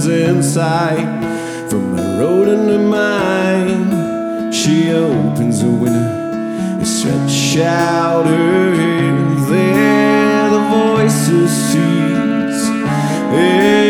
is in sight. From my road into mine, she opens the window and stretch out her hand. There the voices cease.